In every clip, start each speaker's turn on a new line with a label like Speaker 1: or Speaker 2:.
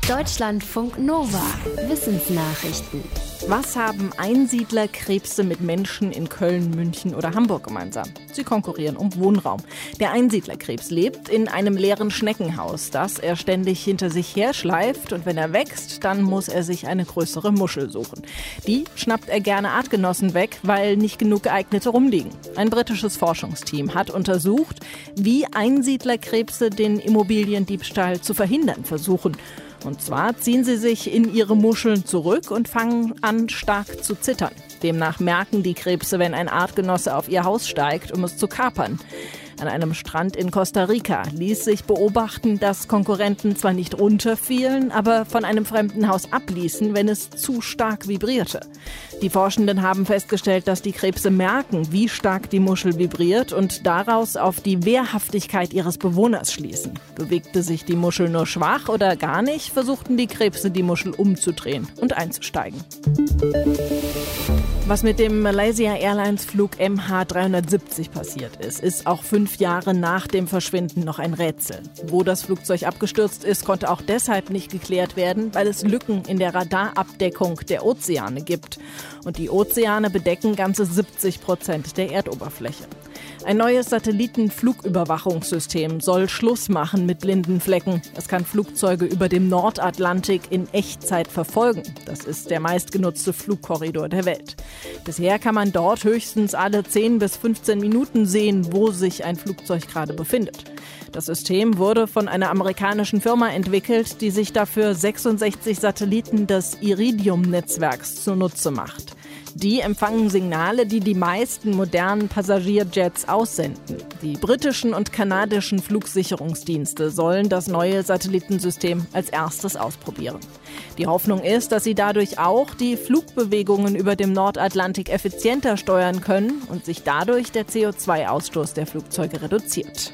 Speaker 1: Deutschlandfunk Nova. Wissensnachrichten.
Speaker 2: Was haben Einsiedlerkrebse mit Menschen in Köln, München oder Hamburg gemeinsam? Sie konkurrieren um Wohnraum. Der Einsiedlerkrebs lebt in einem leeren Schneckenhaus, das er ständig hinter sich herschleift. Und wenn er wächst, dann muss er sich eine größere Muschel suchen. Die schnappt er gerne Artgenossen weg, weil nicht genug geeignete rumliegen. Ein britisches Forschungsteam hat untersucht, wie Einsiedlerkrebse den Immobiliendiebstahl zu verhindern versuchen. Und zwar ziehen sie sich in ihre Muscheln zurück und fangen an, stark zu zittern. Demnach merken die Krebse, wenn ein Artgenosse auf ihr Haus steigt, um es zu kapern. An einem Strand in Costa Rica ließ sich beobachten, dass Konkurrenten zwar nicht runterfielen, aber von einem fremden Haus abließen, wenn es zu stark vibrierte. Die Forschenden haben festgestellt, dass die Krebse merken, wie stark die Muschel vibriert und daraus auf die Wehrhaftigkeit ihres Bewohners schließen. Bewegte sich die Muschel nur schwach oder gar nicht, versuchten die Krebse, die Muschel umzudrehen und einzusteigen. Was mit dem Malaysia Airlines Flug MH370 passiert ist auch 5 Jahre nach dem Verschwinden noch ein Rätsel. Wo das Flugzeug abgestürzt ist, konnte auch deshalb nicht geklärt werden, weil es Lücken in der Radarabdeckung der Ozeane gibt. Und die Ozeane bedecken ganze 70% der Erdoberfläche. Ein neues Satellitenflugüberwachungssystem soll Schluss machen mit blinden Flecken. Es kann Flugzeuge über dem Nordatlantik in Echtzeit verfolgen. Das ist der meistgenutzte Flugkorridor der Welt. Bisher kann man dort höchstens alle 10 bis 15 Minuten sehen, wo sich ein Flugzeug gerade befindet. Das System wurde von einer amerikanischen Firma entwickelt, die sich dafür 66 Satelliten des Iridium-Netzwerks zunutze macht. Die empfangen Signale, die die meisten modernen Passagierjets aussenden. Die britischen und kanadischen Flugsicherungsdienste sollen das neue Satellitensystem als erstes ausprobieren. Die Hoffnung ist, dass sie dadurch auch die Flugbewegungen über dem Nordatlantik effizienter steuern können und sich dadurch der CO2-Ausstoß der Flugzeuge reduziert.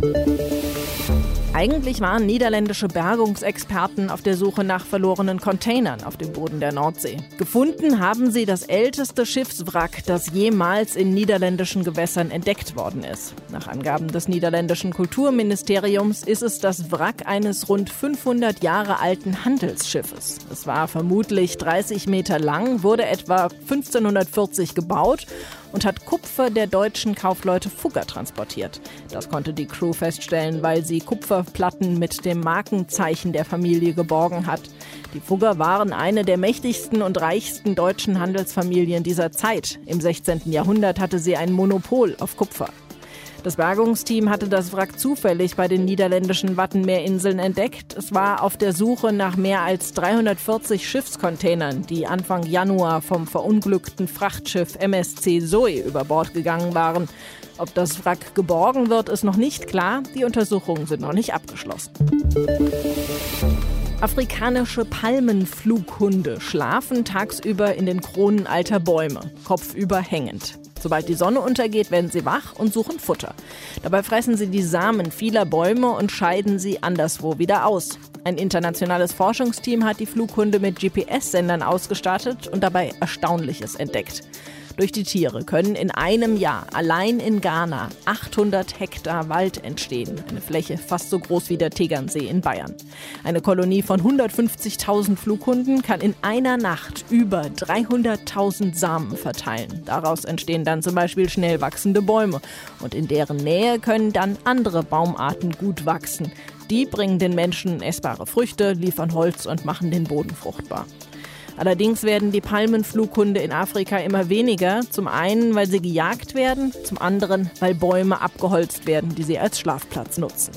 Speaker 2: Eigentlich waren niederländische Bergungsexperten auf der Suche nach verlorenen Containern auf dem Boden der Nordsee. Gefunden haben sie das älteste Schiffswrack, das jemals in niederländischen Gewässern entdeckt worden ist. Nach Angaben des niederländischen Kulturministeriums ist es das Wrack eines rund 500 Jahre alten Handelsschiffes. Es war vermutlich 30 Meter lang, wurde etwa 1540 gebaut und hat Kupfer der deutschen Kaufleute Fugger transportiert. Das konnte die Crew feststellen, weil sie Kupferplatten mit dem Markenzeichen der Familie geborgen hat. Die Fugger waren eine der mächtigsten und reichsten deutschen Handelsfamilien dieser Zeit. Im 16. Jahrhundert hatte sie ein Monopol auf Kupfer. Das Bergungsteam hatte das Wrack zufällig bei den niederländischen Wattenmeerinseln entdeckt. Es war auf der Suche nach mehr als 340 Schiffscontainern, die Anfang Januar vom verunglückten Frachtschiff MSC Zoe über Bord gegangen waren. Ob das Wrack geborgen wird, ist noch nicht klar. Die Untersuchungen sind noch nicht abgeschlossen. Afrikanische Palmenflughunde schlafen tagsüber in den Kronen alter Bäume, kopfüber hängend. Sobald die Sonne untergeht, werden sie wach und suchen Futter. Dabei fressen sie die Samen vieler Bäume und scheiden sie anderswo wieder aus. Ein internationales Forschungsteam hat die Flughunde mit GPS-Sendern ausgestattet und dabei Erstaunliches entdeckt. Durch die Tiere können in einem Jahr allein in Ghana 800 Hektar Wald entstehen. Eine Fläche fast so groß wie der Tegernsee in Bayern. Eine Kolonie von 150.000 Flughunden kann in einer Nacht über 300.000 Samen verteilen. Daraus entstehen dann zum Beispiel schnell wachsende Bäume. Und in deren Nähe können dann andere Baumarten gut wachsen. Die bringen den Menschen essbare Früchte, liefern Holz und machen den Boden fruchtbar. Allerdings werden die Palmenflughunde in Afrika immer weniger. Zum einen, weil sie gejagt werden, zum anderen, weil Bäume abgeholzt werden, die sie als Schlafplatz nutzen.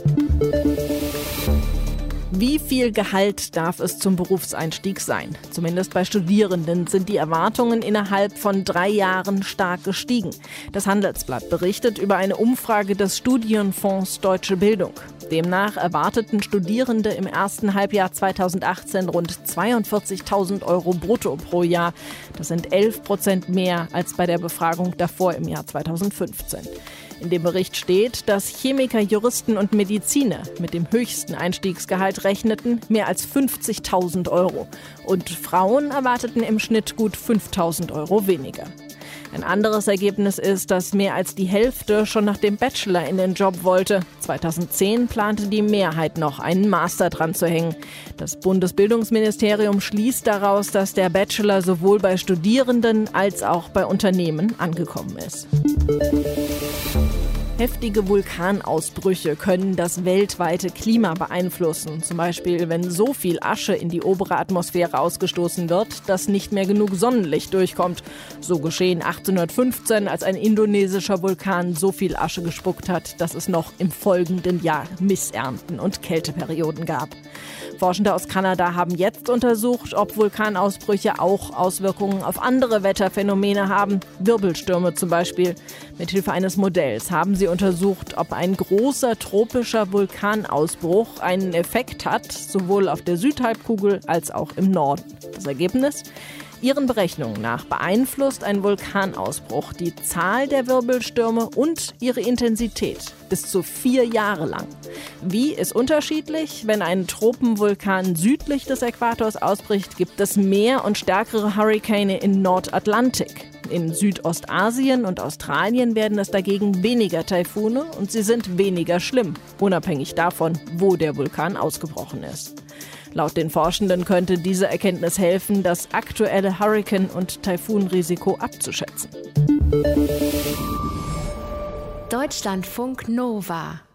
Speaker 2: Wie viel Gehalt darf es zum Berufseinstieg sein? Zumindest bei Studierenden sind die Erwartungen innerhalb von 3 Jahren stark gestiegen. Das Handelsblatt berichtet über eine Umfrage des Studienfonds Deutsche Bildung. Demnach erwarteten Studierende im ersten Halbjahr 2018 rund 42.000 Euro brutto pro Jahr. Das sind 11% mehr als bei der Befragung davor im Jahr 2015. In dem Bericht steht, dass Chemiker, Juristen und Mediziner mit dem höchsten Einstiegsgehalt rechneten, mehr als 50.000 Euro. Und Frauen erwarteten im Schnitt gut 5.000 Euro weniger. Ein anderes Ergebnis ist, dass mehr als die Hälfte schon nach dem Bachelor in den Job wollte. 2010 plante die Mehrheit noch, einen Master dran zu hängen. Das Bundesbildungsministerium schließt daraus, dass der Bachelor sowohl bei Studierenden als auch bei Unternehmen angekommen ist. Heftige Vulkanausbrüche können das weltweite Klima beeinflussen. Zum Beispiel, wenn so viel Asche in die obere Atmosphäre ausgestoßen wird, dass nicht mehr genug Sonnenlicht durchkommt. So geschehen 1815, als ein indonesischer Vulkan so viel Asche gespuckt hat, dass es noch im folgenden Jahr Missernten und Kälteperioden gab. Forschende aus Kanada haben jetzt untersucht, ob Vulkanausbrüche auch Auswirkungen auf andere Wetterphänomene haben, Wirbelstürme zum Beispiel. Mithilfe eines Modells haben sie untersucht, ob ein großer tropischer Vulkanausbruch einen Effekt hat, sowohl auf der Südhalbkugel als auch im Norden. Das Ergebnis? Ihren Berechnungen nach beeinflusst ein Vulkanausbruch die Zahl der Wirbelstürme und ihre Intensität bis zu 4 Jahre lang. Wie ist unterschiedlich? Wenn ein Tropenvulkan südlich des Äquators ausbricht, gibt es mehr und stärkere Hurrikane im Nordatlantik. In Südostasien und Australien werden es dagegen weniger Taifune und sie sind weniger schlimm, unabhängig davon, wo der Vulkan ausgebrochen ist. Laut den Forschenden könnte diese Erkenntnis helfen, das aktuelle Hurrikan- und Taifunrisiko abzuschätzen.
Speaker 1: Deutschlandfunk Nova